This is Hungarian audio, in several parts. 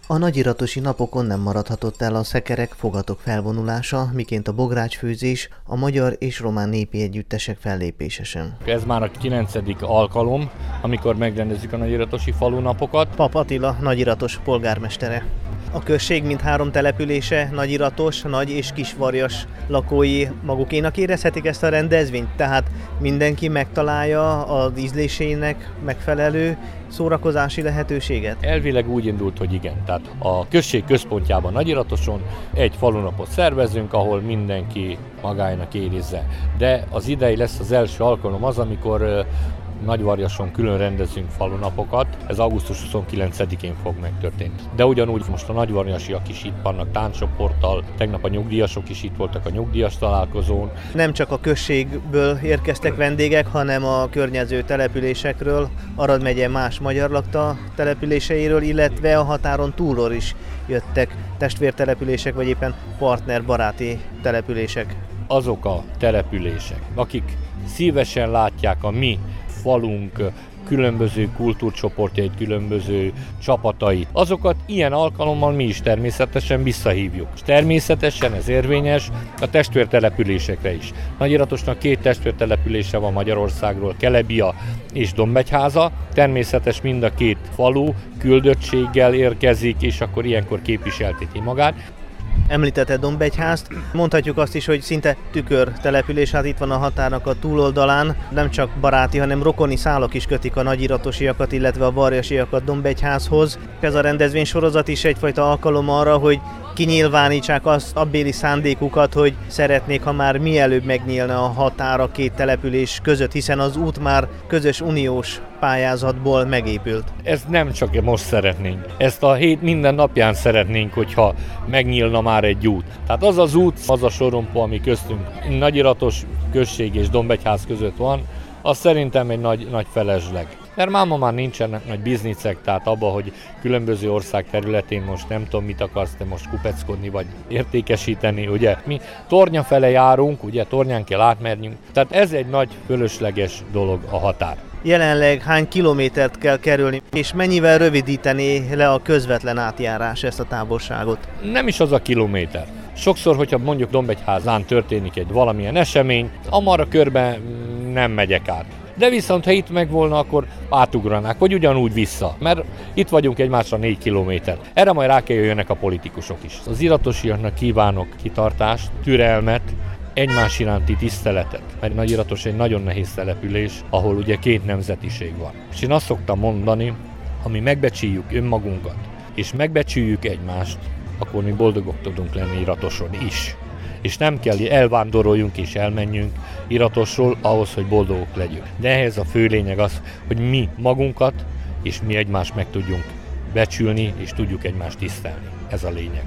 A nagyiratosi napokon nem maradhatott el a szekerek fogatok felvonulása, miként a bográcsfőzés, a magyar és román népi együttesek fellépése sem. Ez már a 9. alkalom, amikor megrendezzük a nagyiratosi falunapokat. Pap Attila nagyiratos polgármestere. A község mindhárom települése nagyiratos, Nagy- és Kisvarjas lakói magukénak érezhetik ezt a rendezvényt? Tehát mindenki megtalálja az ízlésének megfelelő szórakozási lehetőséget? Elvileg úgy indult, hogy igen. Tehát a község központjában Nagyiratoson egy falunapot szervezünk, ahol mindenki magának érezze. De az idei lesz az első alkalom az, amikor Nagyvarjason külön rendezünk falunapokat, ez augusztus 29-én fog megtörténni. De ugyanúgy most a nagyvarjasiak is itt vannak tánccsoporttal, tegnap a nyugdíjasok is itt voltak a nyugdíjas találkozón. Nem csak a községből érkeztek vendégek, hanem a környező településekről, Arad megye más magyar lakta településeiről, illetve a határon túlról is jöttek testvértelepülések, vagy éppen partnerbaráti települések. Azok a települések, akik szívesen látják a mi falunk különböző kultúrcsoportjait, különböző csapatait, azokat ilyen alkalommal mi is természetesen visszahívjuk. És természetesen ez érvényes a testvértelepülésekre is. Nagyiratosnak 2 testvértelepülése van Magyarországról, Kelebia és Dombegyháza. Természetes mind a 2 falu küldöttséggel érkezik, és akkor ilyenkor képviselteti magát. Említette Dombegyházt, mondhatjuk azt is, hogy szinte tükörtelepülés, hát itt van a határnak a túloldalán, nem csak baráti, hanem rokoni szálak is kötik a nagyiratosiakat, illetve a varjasiakat Dombegyházhoz. Ez a rendezvénysorozat is egyfajta alkalom arra, hogy kinyilvánítsák azt abbéli szándékukat, hogy szeretnék, ha már mielőbb megnyílna a határ a 2 település között, hiszen az út már közös uniós pályázatból megépült. Ez nem csak most szeretnénk. Ezt a hét minden napján szeretnénk, hogyha megnyílna már egy út. Tehát az az út, az a sorompó, ami köztünk Nagyiratos község és Dombegyház között van, az szerintem egy nagy felesleg. Mert máma már nincsenek nagy biznicek, tehát abban, hogy különböző ország területén most nem tudom mit akarsz, te most kupeckodni vagy értékesíteni, ugye? Mi tornya fele járunk, ugye tornyán kell átmernünk, tehát ez egy nagy fölösleges dolog a határ. Jelenleg hány kilométert kell kerülni, és mennyivel rövidítené le a közvetlen átjárás ezt a távolságot? Nem is az a kilométer. Sokszor, hogyha mondjuk Dombegyházán történik egy valamilyen esemény, amarra körben nem megyek át. De viszont, ha itt meg volna, akkor átugranák, vagy ugyanúgy vissza. Mert itt vagyunk egymásra 4 kilométer. Erre majd rá kell jöjjenek a politikusok is. Az iratosiaknak kívánok kitartást, türelmet, egymás iránti tiszteletet. Mert Nagyiratos egy nagyon nehéz település, ahol ugye 2 nemzetiség van. És én azt szoktam mondani, ha mi megbecsüljük önmagunkat, és megbecsüljük egymást, akkor mi boldogok tudunk lenni Iratoson is. És nem kell elvándoroljunk és elmenjünk Iratosról ahhoz, hogy boldogok legyünk. De ehhez a fő lényeg az, hogy mi magunkat és mi egymást meg tudjunk becsülni, és tudjuk egymást tisztelni. Ez a lényeg.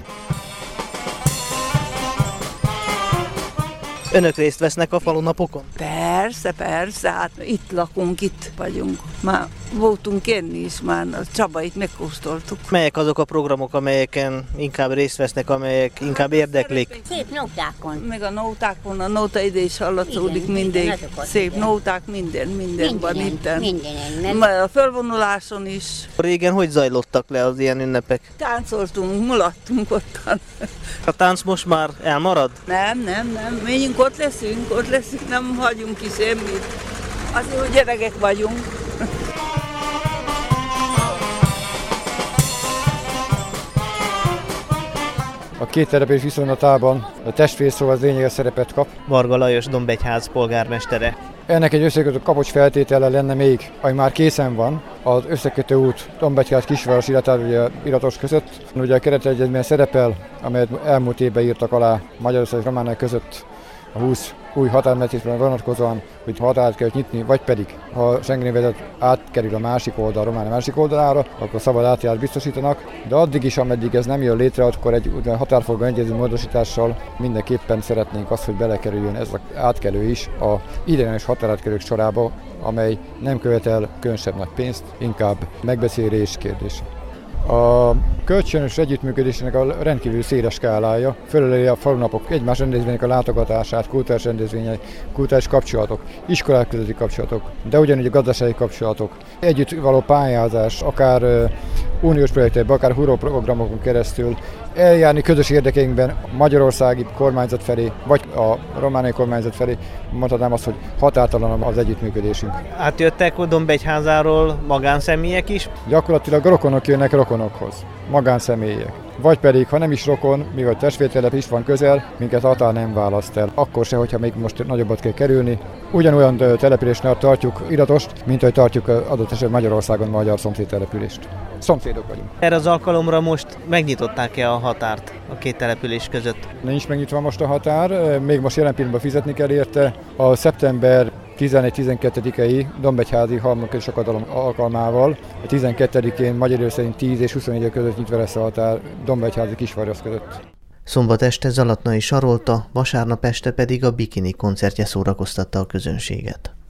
Önök részt vesznek a falunapokon? Persze, hát itt lakunk, itt vagyunk. Már voltunk enni is, már a Csabait megkóstoltuk. Melyek azok a programok, amelyeken inkább részt vesznek, amelyek inkább érdeklik? Szép nótákon. Meg a nótákon, a nóta ide is hallatszódik mindig. Szép nóták, minden van itten. Minden. A fölvonuláson is. Régen hogy zajlottak le az ilyen ünnepek? Táncoltunk, mulattunk ottan. A tánc most már elmarad? Nem. Menjünk, ott leszünk, nem hagyunk ki semmit. Azért, hogy gyerekek vagyunk. A 2 település viszonylatában a testvérszó az lényeges szerepet kap. Varga Lajos Dombegyház polgármestere. Ennek egy összekötő kapocs feltétele lenne még, ami már készen van, az összekötő út Dombegyház Kisváros, illetve Iratos között. Ugye a keretegyezmény szerepel, amelyet elmúlt évben írtak alá Magyarország és Románia között a 20 új határmetésben vonatkozóan, hogy határt kell nyitni, vagy pedig, ha Schengeni vezet átkerül a másik oldal, Románia másik oldalára, akkor szabad átjárást biztosítanak. De addig is, ameddig ez nem jön létre, akkor egy határforgalmi egyezmény módosítással mindenképpen szeretnénk azt, hogy belekerüljön ez az átkelő is a ideiglenes határátkelők sorába, amely nem követel különösebb nagy pénzt, inkább megbeszélés kérdése. A kölcsönös együttműködésnek a rendkívül széles skálája fölöli a falunapok egymás rendezvények a látogatását, kulturális rendezvények, kulturális kapcsolatok, iskolák közötti kapcsolatok, de ugyanígy a gazdasági kapcsolatok, együtt való pályázás, akár uniós projektekben, akár HURO programokon keresztül eljárni közös érdekeinkben magyarországi kormányzat felé, vagy a romániai kormányzat felé, mondhatnám azt, hogy határtalan az együttműködésünk. Átjöttek Dombegyházáról magánszemélyek is? Gyakorlatilag rokonok jönnek rokonokhoz, magánszemélyek. Vagy pedig, ha nem is rokon, mivel testvértelep is van közel, minket határ nem választ el. Akkor se, hogyha még most nagyobbat kell kerülni. Ugyanolyan településnél tartjuk iratost, mint hogy tartjuk adott esetben Magyarországon magyar szomszédtelepülést. Szomszédok vagyunk. Erre az alkalomra most megnyitották-e a határt a két település között? Nincs megnyitva most a határ, még most jelen pillanatban fizetni kell érte. A szeptember 11-12-i Dombegyházi Harmadikos Akadalom alkalmával a 12-én magyar idő szerint 10 és 24 között nyitva lesz a határ Dombegyházi Kisvarjasz között. Szombat este Zalatnai Sarolta, vasárnap este pedig a Bikini koncertje szórakoztatta a közönséget.